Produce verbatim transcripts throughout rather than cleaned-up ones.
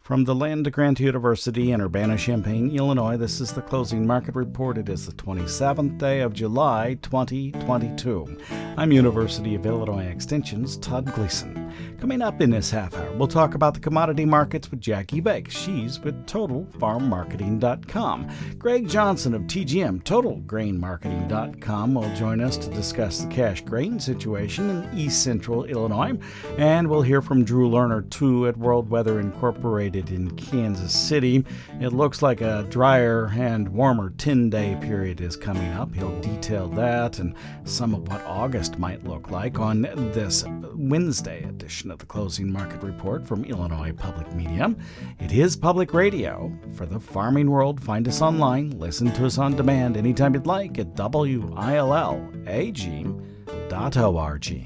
From the land of Grant University in Urbana-Champaign, Illinois, this is the Closing Market Report. It is the twenty-seventh day of July, twenty twenty-two. I'm University of Illinois Extension's Todd Gleason. Coming up in this half hour, we'll talk about the commodity markets with Jackie Beggs. She's with Total Farm Marketing dot com. Greg Johnson of T G M, Total Grain Marketing dot com, will join us to discuss the cash grain situation in East Central Illinois. And we'll hear from Drew Lerner, too, at World Weather Incorporated in Kansas City. It looks like a drier and warmer ten-day period is coming up. He'll detail that and some of what August might look like on this Wednesday edition of the Closing Market Report from Illinois Public Media. It is public radio for the farming world. Find us online. Listen to us on demand anytime you'd like at W I L L A G dot org.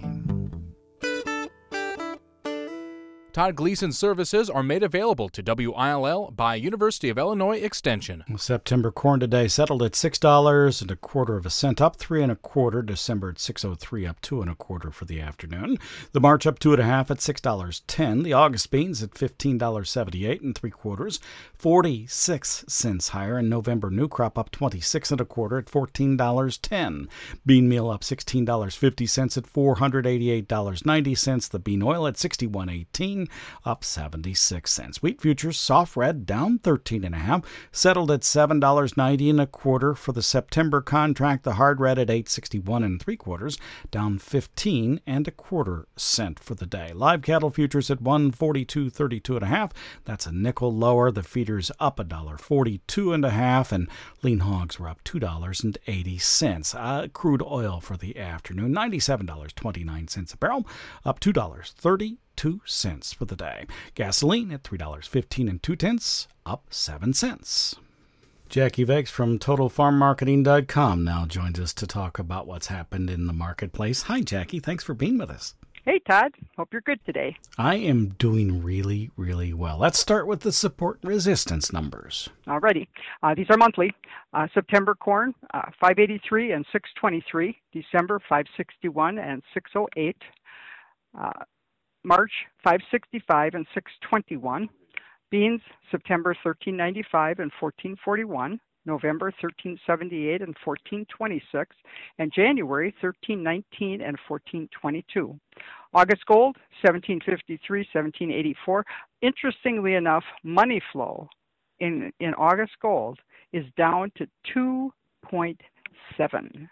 Todd Gleason services are made available to W I L L by University of Illinois Extension. September corn today settled at six dollars and a quarter of a cent, up three and a quarter. December at six oh three, up two and a quarter for the afternoon. The March up two and a half at six dollars ten. The August beans at fifteen dollars seventy-eight and three quarters, forty-six cents higher. And November new crop up twenty-six and a quarter at fourteen dollars ten. Bean meal up sixteen dollars fifty cents at four hundred eighty-eight dollars ninety. The bean oil at sixty-one eighteen. Up seventy-six cents. Wheat futures soft red down thirteen and a half, settled at seven dollars ninety and a quarter for the September contract. The hard red at eight sixty-one and three quarters, down fifteen and a quarter cent for the day. Live cattle futures at one forty-two thirty-two and a half. That's a nickel lower. The feeders up a dollar forty-two and a half, and lean hogs were up two dollars and eighty cents. Uh, crude oil for the afternoon ninety-seven dollars twenty-nine cents a barrel, up two dollars thirty. Two cents for the day. Gasoline at three dollars fifteen and two tenths, up seven cents. Jackie Beggs from Total Farm Marketing dot com now joins us to talk about what's happened in the marketplace. Hi, Jackie. Thanks for being with us. Hey, Todd. Hope you're good today. I am doing really, really well. Let's start with the support and resistance numbers. Alrighty. Uh, these are monthly. Uh, September corn, uh, five eighty-three and six twenty-three. December, five sixty-one and six oh eight. Uh, March, five sixty-five and six twenty-one. Beans, September, thirteen ninety-five and fourteen forty-one. November, thirteen seventy-eight and fourteen twenty-six. And January, thirteen nineteen and fourteen twenty-two. August gold, seventeen fifty-three, seventeen eighty-four. Interestingly enough, money flow in, in August gold is down to two point seven.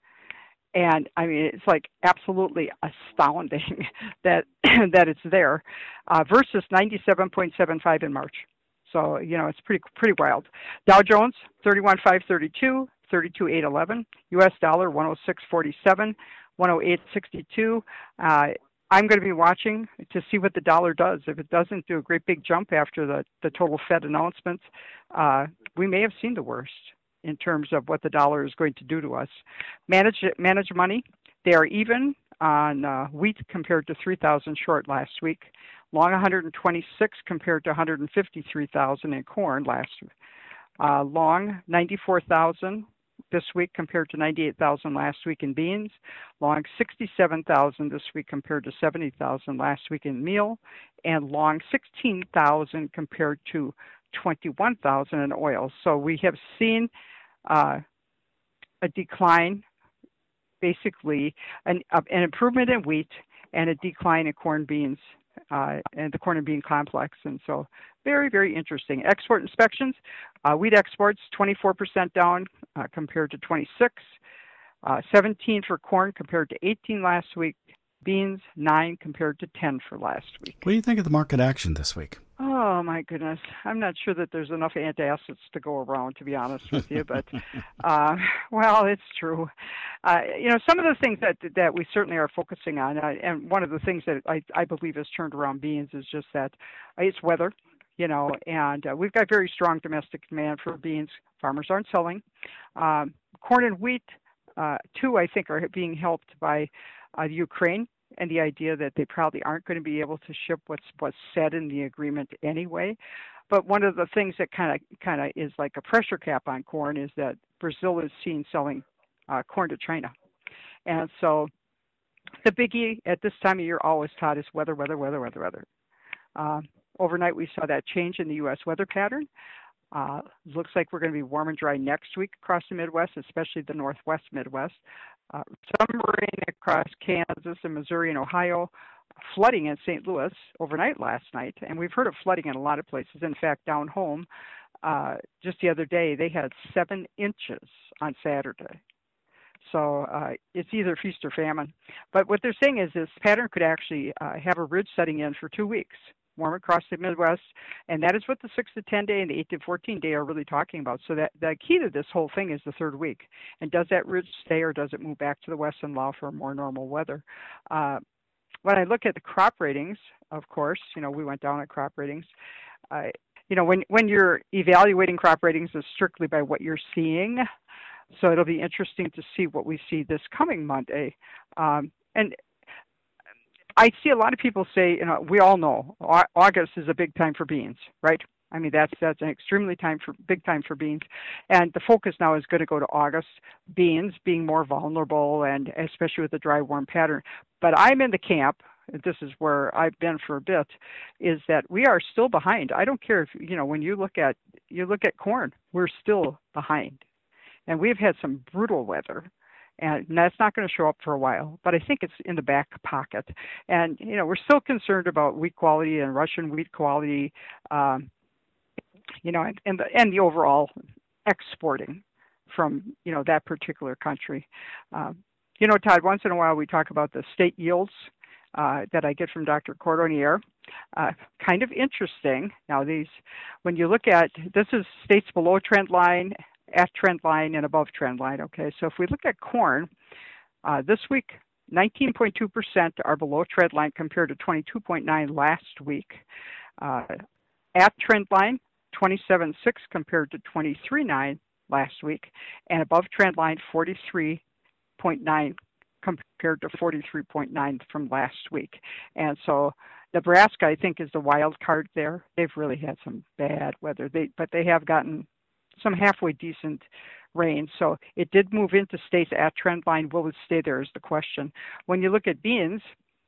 And I mean, it's like absolutely astounding that that it's there, uh, versus ninety-seven point seven five in March. So you know, it's pretty pretty wild. Dow Jones thirty-one five thirty-two, thirty-two eight eleven. U S dollar one oh six forty-seven, one oh eight sixty-two. Uh, I'm going to be watching to see what the dollar does. If it doesn't do a great big jump after the the total Fed announcements, uh, we may have seen the worst in terms of what the dollar is going to do to us. Manage manage money. They are even on uh, wheat compared to three thousand short last week. Long one hundred twenty-six compared to one hundred fifty-three thousand in corn last week. Uh, long ninety-four thousand this week compared to ninety-eight thousand last week in beans. Long sixty-seven thousand this week compared to seventy thousand last week in meal. And long sixteen thousand compared to twenty-one thousand in oil. So we have seen uh, a decline, basically an, uh, an improvement in wheat and a decline in corn beans uh, and the corn and bean complex. And so very, very interesting. Export inspections, uh, wheat exports twenty-four percent down uh, compared to twenty-six, uh, seventeen for corn compared to eighteen last week, beans nine compared to ten for last week. What do you think of the market action this week? Oh, my goodness. I'm not sure that there's enough antacids to go around, to be honest with you. But, uh, well, it's true. Uh, you know, some of the things that that we certainly are focusing on, uh, and one of the things that I, I believe has turned around beans is just that it's weather, you know, and uh, we've got very strong domestic demand for beans. Farmers aren't selling. Um, corn and wheat, uh, too, I think, are being helped by uh, Ukraine. And the idea that they probably aren't going to be able to ship what's what's said in the agreement anyway. But one of the things that kind of kind of is like a pressure cap on corn is that Brazil is seen selling uh, corn to China, and so the biggie at this time of year always, Todd, is weather, weather, weather, weather, weather. Uh, overnight we saw that change in the U S weather pattern. Uh, looks like we're going to be warm and dry next week across the Midwest, especially the Northwest Midwest. Uh, some rain across Kansas and Missouri and Ohio, flooding in Saint Louis overnight last night. And we've heard of flooding in a lot of places. In fact, down home, uh, just the other day, they had seven inches on Saturday. So uh, it's either feast or famine. But what they're saying is this pattern could actually uh, have a ridge setting in for two weeks. Warm across the Midwest, and that is what the six to ten day and the eight to fourteen day are really talking about. So that the key to this whole thing is the third week. And does that ridge stay, or does it move back to the west and allow for more normal weather? Uh, when I look at the crop ratings, of course, you know, we went down at crop ratings. Uh, you know, when when you're evaluating crop ratings, is strictly by what you're seeing. So it'll be interesting to see what we see this coming Monday. Um, and I see a lot of people say, you know, we all know August is a big time for beans, right? I mean, that's that's an extremely time for big time for beans, and the focus now is going to go to August, beans being more vulnerable, and especially with the dry, warm pattern. But I'm in the camp. This is where I've been for a bit. Is that we are still behind? I don't care if you know when you look at you look at corn, we're still behind, and we've had some brutal weather. And that's not going to show up for a while, but I think it's in the back pocket. And, you know, we're still concerned about wheat quality and Russian wheat quality, um, you know, and, and, the, and the overall exporting from, you know, that particular country. Um, you know, Todd, once in a while we talk about the state yields uh, that I get from Doctor Cordonnier. Uh, kind of interesting. Now, these, when you look at, this is states below trend line, at trend line, and above trend line. Okay, so if we look at corn, uh, this week, nineteen point two percent are below trend line compared to twenty-two point nine last week. Uh, at trend line, twenty-seven point six compared to twenty-three point nine last week, and above trend line, forty-three point nine compared to forty-three point nine from last week. And so Nebraska, I think, is the wild card there. They've really had some bad weather, they, but they have gotten some halfway decent rain. So it did move into states at trend line. Will it stay there is the question. When you look at beans,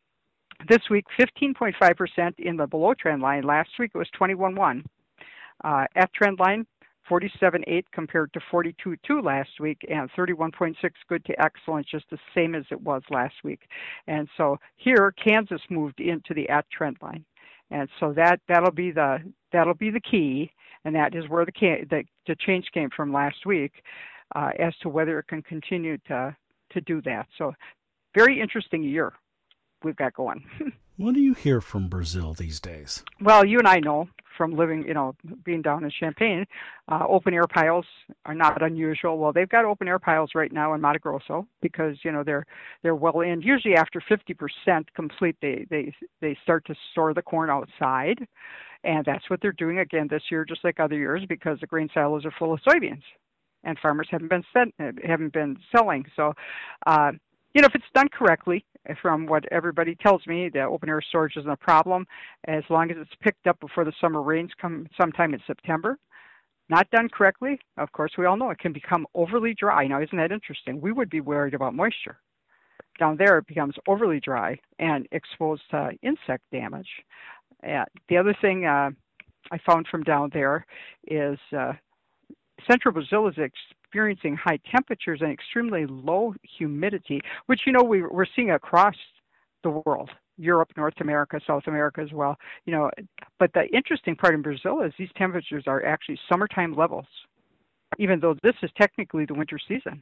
this week, fifteen point five percent in the below trend line. Last week, it was twenty-one point one. Uh, at trend line, forty-seven point eight compared to forty-two point two last week, and thirty-one point six good to excellent, just the same as it was last week. And so here, Kansas moved into the at trend line. And so that, that'll be the that'll be the key, and that is where the the, the change came from last week uh, as to whether it can continue to to do that. So very interesting year we've got going. What do you hear from Brazil these days? Well, you and I know from living, you know, being down in Champaign, uh, open air piles are not unusual. Well, they've got open air piles right now in Mato Grosso because, you know, they're they're well in. Usually after fifty percent complete, they, they, they start to store the corn outside. And that's what they're doing again this year, just like other years, because the grain silos are full of soybeans and farmers haven't been sent, haven't been selling. So, uh, you know, if it's done correctly, from what everybody tells me, the open air storage isn't a problem as long as it's picked up before the summer rains come sometime in September. Not done correctly, of course, we all know it can become overly dry. Now, isn't that interesting? We would be worried about moisture. Down there, it becomes overly dry and exposed to insect damage. Uh, the other thing uh, I found from down there is uh, central Brazil is experiencing high temperatures and extremely low humidity, which, you know, we, we're seeing across the world, Europe, North America, South America as well. You know, but the interesting part in Brazil is these temperatures are actually summertime levels, even though this is technically the winter season.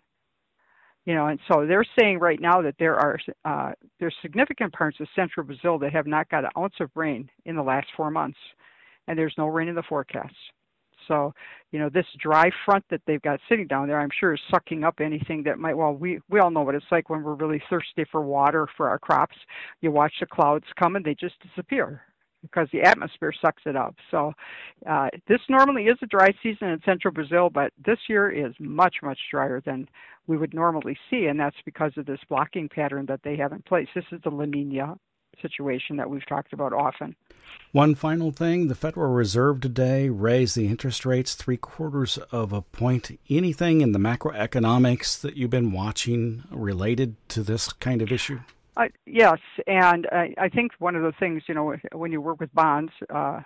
You know, and so they're saying right now that there are uh, there's significant parts of central Brazil that have not got an ounce of rain in the last four months, and there's no rain in the forecast. So, you know, this dry front that they've got sitting down there, I'm sure is sucking up anything that might, well, we, we all know what it's like when we're really thirsty for water for our crops. You watch the clouds come and they just disappear because the atmosphere sucks it up. So uh, this normally is a dry season in central Brazil, but this year is much, much drier than we would normally see, and that's because of this blocking pattern that they have in place. This is the La Nina situation that we've talked about often. One final thing, the Federal Reserve today raised the interest rates three quarters of a point. Anything in the macroeconomics that you've been watching related to this kind of issue? Uh, yes, and I, I think one of the things, you know, when you work with bonds, uh,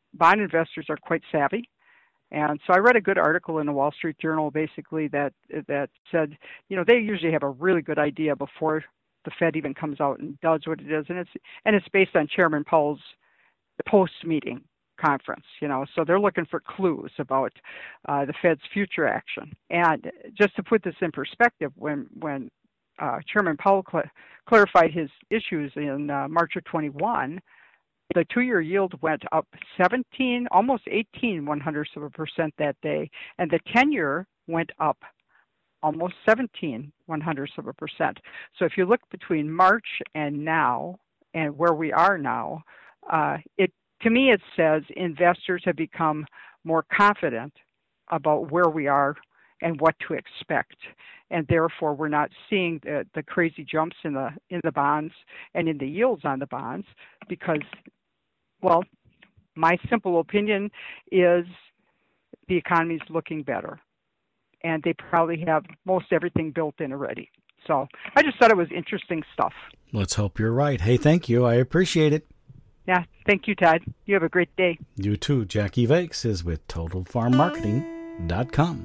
bond investors are quite savvy. And so I read a good article in the Wall Street Journal basically that that said, you know, they usually have a really good idea before the Fed even comes out and does what it is. And it's and it's based on Chairman Powell's post-meeting conference, you know, so they're looking for clues about uh, the Fed's future action. And just to put this in perspective, when when uh, Chairman Powell cl- clarified his issues in uh, March of twenty-one, the two-year yield went up seventeen, almost eighteen one hundredths of a percent that day, and the ten-year went up almost seventeen one hundredths of a percent. So if you look between March and now, and where we are now, uh, it to me it says investors have become more confident about where we are and what to expect, and therefore we're not seeing the, the crazy jumps in the in the bonds and in the yields on the bonds because, well, my simple opinion is the economy's looking better, and they probably have most everything built in already. So I just thought it was interesting stuff. Let's hope you're right. Hey, thank you. I appreciate it. Yeah, thank you, Todd. You have a great day. You too. Jackie Vakes is with Total Farm Marketing dot com.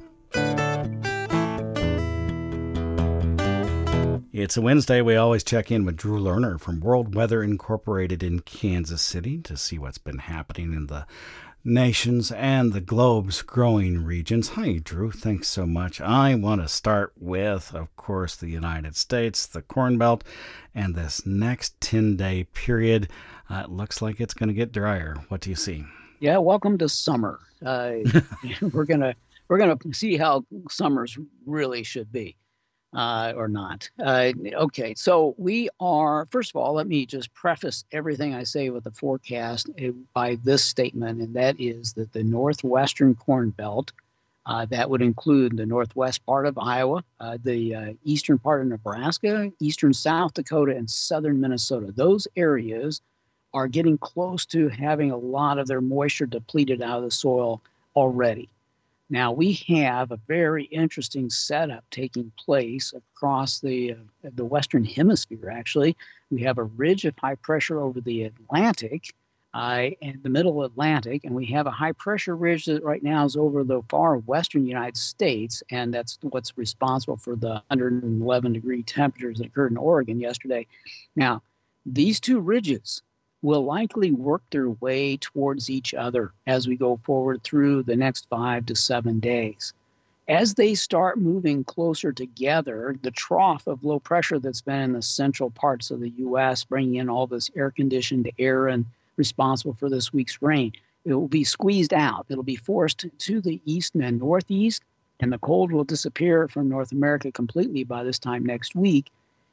It's a Wednesday. We always check in with Drew Lerner from World Weather Incorporated in Kansas City to see what's been happening in the nation's and the globe's growing regions. Hi, Drew. Thanks so much. I want to start with, of course, the United States, the Corn Belt, and this next ten-day period. Uh, it looks like it's going to get drier. What do you see? Yeah, welcome to summer. Uh, we're gonna we're gonna see how summers really should be. Uh, or not. Uh, okay, so we are, first of all, let me just preface everything I say with the forecast by this statement, and that is that the northwestern Corn Belt, uh, that would include the northwest part of Iowa, uh, the uh, eastern part of Nebraska, eastern South Dakota, and southern Minnesota. Those areas are getting close to having a lot of their moisture depleted out of the soil already. Now, we have a very interesting setup taking place across the uh, the Western Hemisphere, actually. We have a ridge of high pressure over the Atlantic, uh, and the middle Atlantic, and we have a high pressure ridge that right now is over the far western United States, and that's what's responsible for the one hundred eleven degree temperatures that occurred in Oregon yesterday. Now, these two ridges will likely work their way towards each other as we go forward through the next five to seven days. As they start moving closer together, the trough of low pressure that's been in the central parts of the U S, bringing in all this air-conditioned air and responsible for this week's rain, it will be squeezed out. It'll be forced to the east and northeast, and the cold will disappear from North America completely by this time next week.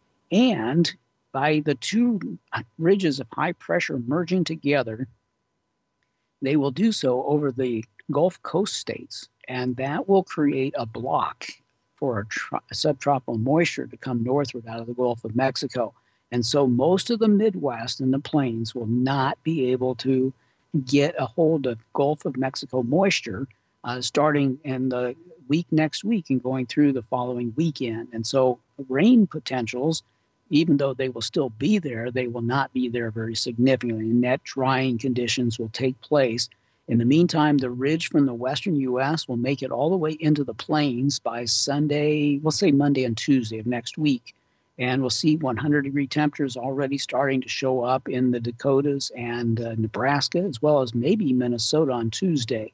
And by the two ridges of high pressure merging together, they will do so over the Gulf Coast states, and that will create a block for a, tro- a subtropical moisture to come northward out of the Gulf of Mexico. And so most of the Midwest and the plains will not be able to get a hold of Gulf of Mexico moisture uh, starting in the week next week and going through the following weekend. And so rain potentials, even though they will still be there, they will not be there very significantly. Net drying conditions will take place. In the meantime, the ridge from the western U S will make it all the way into the plains by Sunday, we'll say Monday and Tuesday of next week. And we'll see one hundred degree temperatures already starting to show up in the Dakotas and uh, Nebraska, as well as maybe Minnesota on Tuesday.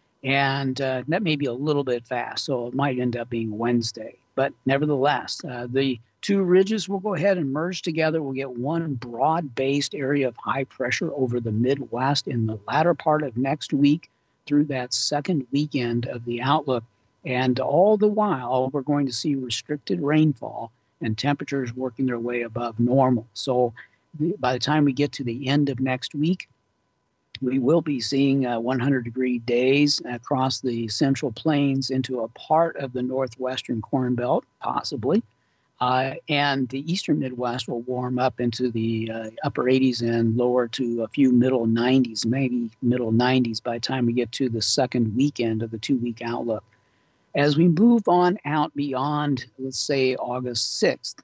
And uh, that may be a little bit fast, so it might end up being Wednesday. But nevertheless, uh, the two ridges will go ahead and merge together. We'll get one broad-based area of high pressure over the Midwest in the latter part of next week through that second weekend of the outlook. And all the while, we're going to see restricted rainfall and temperatures working their way above normal. So by the time we get to the end of next week, we will be seeing uh, one hundred degree days across the Central Plains into a part of the northwestern Corn Belt, possibly. Uh, and the eastern Midwest will warm up into the uh, upper eighties and lower to a few middle nineties, maybe middle nineties by the time we get to the second weekend of the two-week outlook. As we move on out beyond, let's say, August sixth,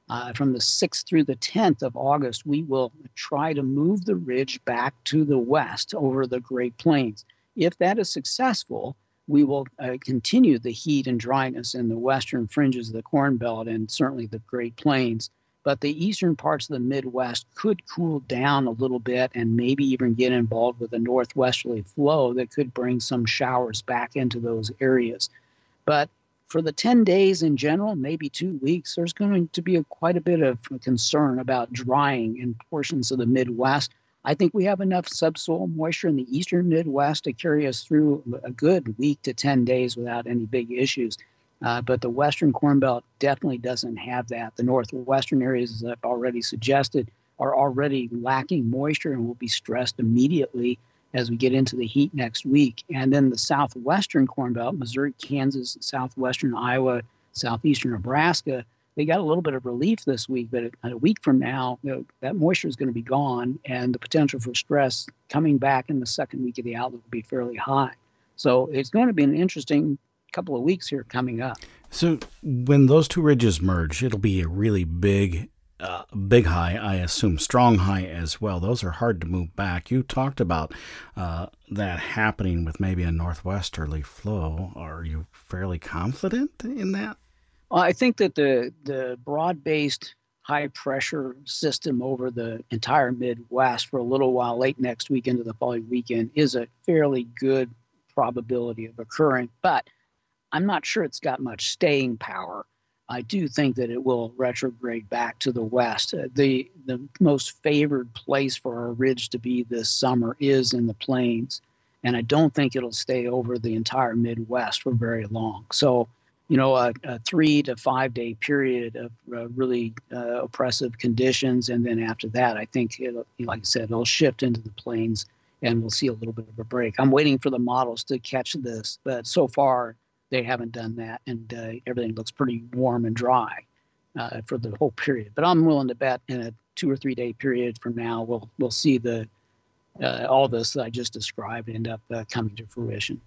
Uh, from the sixth through the tenth of August, we will try to move the ridge back to the west over the Great Plains. If that is successful, we will uh, continue the heat and dryness in the western fringes of the Corn Belt and certainly the Great Plains. But the eastern parts of the Midwest could cool down a little bit and maybe even get involved with a northwesterly flow that could bring some showers back into those areas. But for the ten days in general, maybe two weeks, there's going to be a, quite a bit of concern about drying in portions of the Midwest. I think we have enough subsoil moisture in the eastern Midwest to carry us through a good week to ten days without any big issues. Uh, but the western Corn Belt definitely doesn't have that. The northwestern areas, as I've already suggested, are already lacking moisture and will be stressed immediately as we get into the heat next week. And then the southwestern Corn Belt, Missouri, Kansas, southwestern Iowa, southeastern Nebraska, they got a little bit of relief this week, but a week from now, you know, that moisture is going to be gone, and the potential for stress coming back in the second week of the outlook will be fairly high. So it's going to be an interesting couple of weeks here coming up. So when those two ridges merge, it'll be a really big Uh, big high, I assume, strong high as well. Those are hard to move back. You talked about uh, that happening with maybe a northwesterly flow. Are you fairly confident in that? Well, I think that the, the broad-based high-pressure system over the entire Midwest for a little while, late next week into the following weekend, is a fairly good probability of occurring. But I'm not sure it's got much staying power. I do think that it will retrograde back to the west. Uh, the the most favored place for a ridge to be this summer is in the plains, and I don't think it'll stay over the entire Midwest for very long. So, you know, a, a three to five day period of uh, really uh, oppressive conditions, and then after that, I think, it'll, like I said, it'll shift into the plains, and we'll see a little bit of a break. I'm waiting for the models to catch this, but so far, they haven't done that, and uh, everything looks pretty warm and dry uh, for the whole period. But I'm willing to bet in a two or three day period from now, we'll we'll see the uh, all this that I just described end up uh, coming to fruition.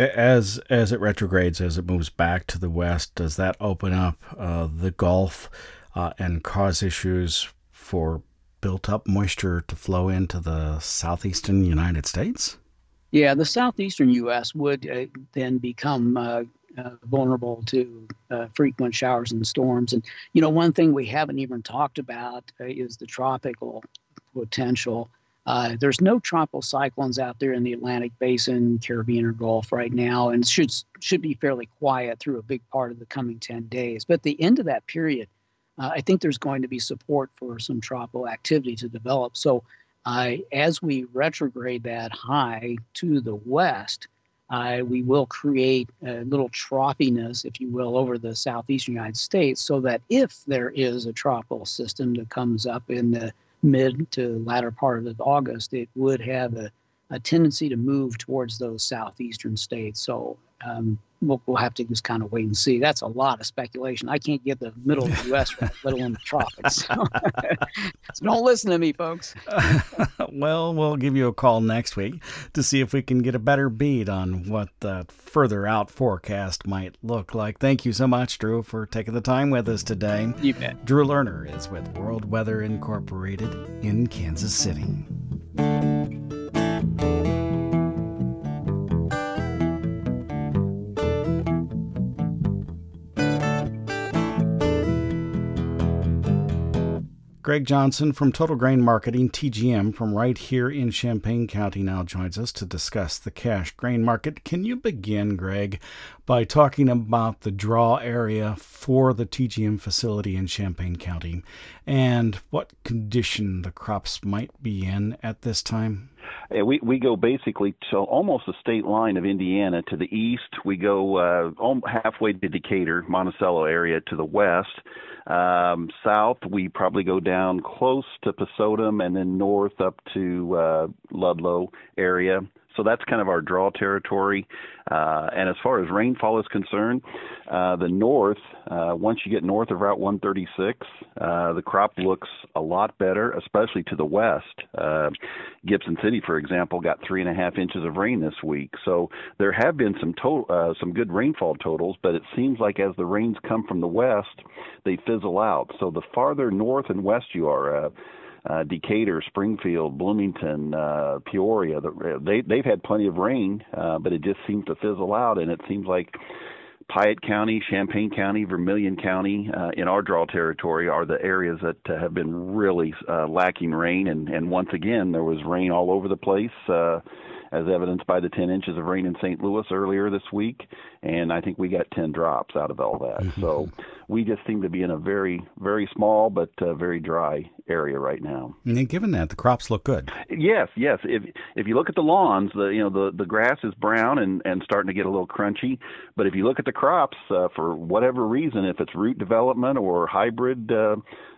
As as it retrogrades, as it moves back to the west, does that open up uh, the Gulf uh, and cause issues for built-up moisture to flow into the southeastern United States? Yeah, the southeastern U S would uh, then become uh, uh, vulnerable to uh, frequent showers and storms. And, you know, one thing we haven't even talked about uh, is the tropical potential. Uh, there's no tropical cyclones out there in the Atlantic Basin, Caribbean, or Gulf right now, and should should be fairly quiet through a big part of the coming ten days. But at the end of that period, uh, I think there's going to be support for some tropical activity to develop. So Uh, as we retrograde that high to the west, uh, we will create a little trophiness, if you will, over the southeastern United States, so that if there is a tropical system that comes up in the mid to latter part of August, it would have a, a tendency to move towards those southeastern states. So um, we'll, we'll have to just kind of wait and see. That's a lot of speculation. I can't get the middle of the U S right, let alone the tropics. So, so don't listen to me, folks. Well, we'll give you a call next week to see if we can get a better bead on what that further out forecast might look like. Thank you so much, Drew, for taking the time with us today. You bet. Drew Lerner is with World Weather Incorporated in Kansas City. Greg Johnson from Total Grain Marketing, T G M, from right here in Champaign County now joins us to discuss the cash grain market. Can you begin, Greg, by talking about the draw area for the T G M facility in Champaign County and what condition the crops might be in at this time? Yeah, we, we go basically to almost the state line of Indiana to the east. We go uh, halfway to Decatur, Monticello area to the west. Um, south, we probably go down close to Pesotum and then north up to uh, Ludlow area. So that's kind of our draw territory. Uh, and as far as rainfall is concerned, uh, the north, uh, once you get north of Route one thirty-six, uh, the crop looks a lot better, especially to the west. Uh, Gibson City, for example, got three and a half inches of rain this week. So there have been some to- uh, some good rainfall totals, but it seems like as the rains come from the west, they fizzle out. So the farther north and west you are, uh, Uh, Decatur, Springfield, Bloomington, uh, Peoria, the, they, they've had plenty of rain, uh, but it just seems to fizzle out, and it seems like Piatt County, Champaign County, Vermilion County uh, in our draw territory are the areas that uh, have been really uh, lacking rain, and, and once again, there was rain all over the place, uh, as evidenced by the ten inches of rain in Saint Louis earlier this week, and I think we got ten drops out of all that. Mm-hmm. So we just seem to be in a very, very small but uh, very dry area right now. And given that, the crops look good. Yes, yes. If if you look at the lawns, the you know the, the grass is brown and, and starting to get a little crunchy. But if you look at the crops, uh, for whatever reason, if it's root development or hybrid uh,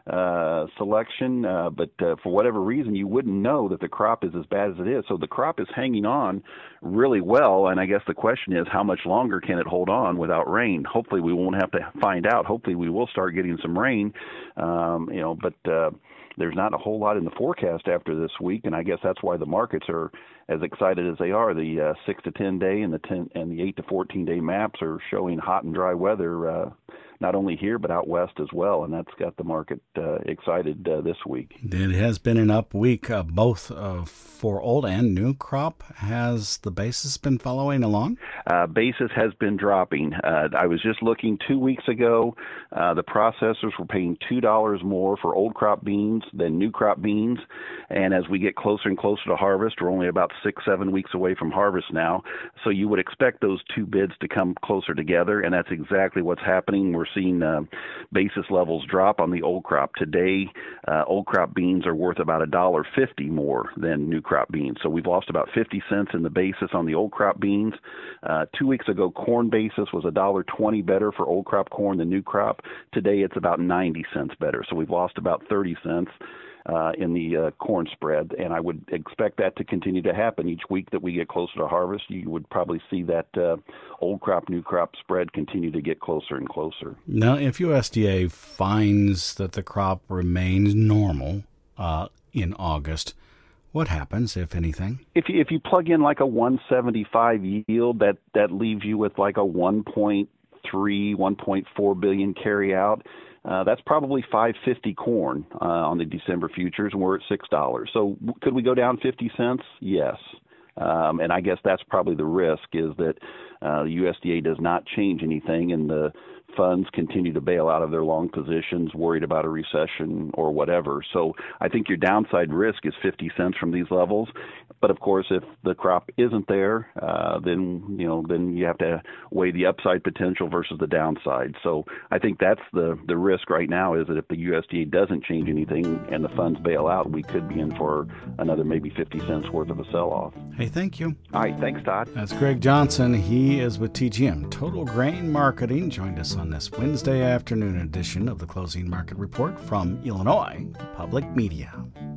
uh, selection, uh, but uh, for whatever reason, you wouldn't know that the crop is as bad as it is. So the crop is hanging on really well, and I guess the question is, how much longer can it hold on without rain? Hopefully we won't have to find out. Hopefully we will start getting some rain, um, you know, but uh, there's not a whole lot in the forecast after this week, and I guess that's why the markets are as excited as they are. The uh, six to ten day and the ten and the eight to fourteen day maps are showing hot and dry weather, uh, not only here but out west as well, and that's got the market uh, excited uh, this week. It has been an up week, uh, both uh, for old and new crop. Has the basis been following along? Uh, basis has been dropping. Uh, I was just looking two weeks ago. Uh, the processors were paying two dollars more for old crop beans than new crop beans, and as we get closer and closer to harvest, we're only about six, seven weeks away from harvest now, so you would expect those two bids to come closer together, and that's exactly what's happening. We're seeing uh, basis levels drop on the old crop. Today, uh, old crop beans are worth about one dollar fifty more than new crop beans, so we've lost about fifty cents in the basis on the old crop beans. Uh, two weeks ago, corn basis was one dollar twenty better for old crop corn than new crop. Today, it's about ninety cents better, so we've lost about thirty cents. Uh, in the uh, corn spread, and I would expect that to continue to happen each week that we get closer to harvest. You would probably see that uh, old crop, new crop spread continue to get closer and closer. Now, if U S D A finds that the crop remains normal uh, in August, what happens, if anything? If you, if you plug in like a one seventy-five yield, that, that leaves you with like a one point three, one point four billion carry out. Uh, that's probably five fifty corn uh, on the December futures, and we're at six dollars. So could we go down fifty cents? Yes. Um, and I guess that's probably the risk, is that uh, the U S D A does not change anything, and the funds continue to bail out of their long positions, worried about a recession or whatever. So I think your downside risk is fifty cents from these levels. But of course, if the crop isn't there, uh, then you know then you have to weigh the upside potential versus the downside. So I think that's the the risk right now, is that if the U S D A doesn't change anything and the funds bail out, we could be in for another maybe fifty cents worth of a sell-off. Hey, thank you. All right, thanks, Todd. That's Greg Johnson. He is with T G M Total Grain Marketing. Joined us on this Wednesday afternoon edition of the Closing Market Report from Illinois Public Media.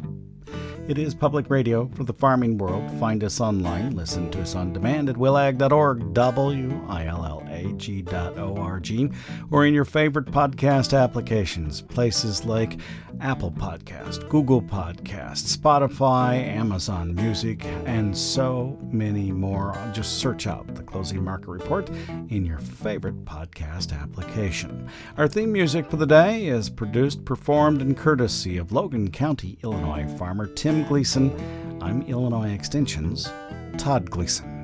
It is public radio for the farming world. Find us online. Listen to us on demand at willag dot org, W I L L A G dot O R G, or in your favorite podcast applications, places like Apple Podcast, Google Podcast, Spotify, Amazon Music, and so many more. Just search out the Closing Market Report in your favorite podcast application. Our theme music for the day is produced, performed, and courtesy of Logan County, Illinois farmer Tim Gleason. I'm Illinois Extension's Todd Gleason.